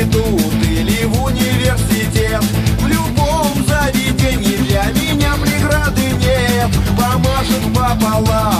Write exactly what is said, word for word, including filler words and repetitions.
институт или в университет. В любом заведении для меня преграды нет. Помашет пополам